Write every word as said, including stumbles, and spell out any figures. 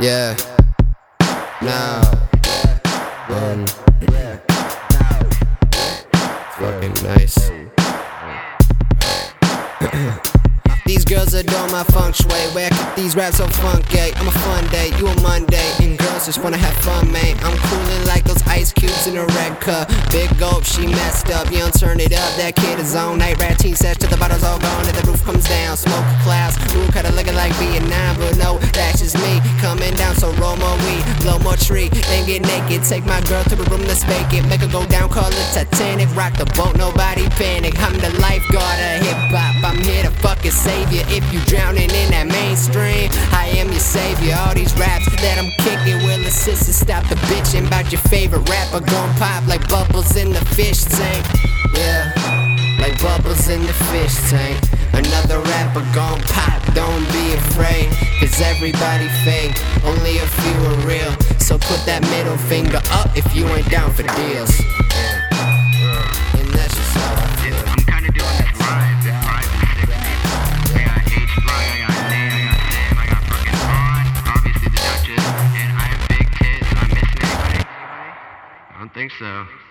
Yeah. Now. Um, fucking nice. These girls adore my feng shui. Where I keep these raps so funky. I'm a fun day, you a Monday. And girls just wanna have fun, man. I'm coolin' like those ice cubes in a red cup. Big gulp, she messed up. You don't turn it up, that kid is on. Night rat teen sesh till the bottle's all gone and the roof comes down. Smoke clouds, ooh, kinda looking like Vietnam. But no, that's just me coming down. So roll more weed, blow more tree, then get naked. Take my girl to the room, let's bake it. Make her go down, call it Titanic. Rock the boat, nobody panic. I'm the lifeguard of hip hop. I'm here to fucking save you. If you drowning in that mainstream, I am your savior. All these raps that I'm kicking will assist to stop the bitching about your favorite rapper. Gon' pop like bubbles in the fish tank. Yeah, like bubbles in the fish tank. Another rapper gon' pop, don't be afraid. Cause everybody fake, only a few are real. So put that middle finger up if you ain't down for deals. And that's just how I feel. I'm kinda doing this rhyme. This rhyme is sick to me. I got H-Fly, I got Nate, I got Sam, I got fucking Ron, obviously the Duchess, and I have big tits and I'm missing anybody? I don't think so.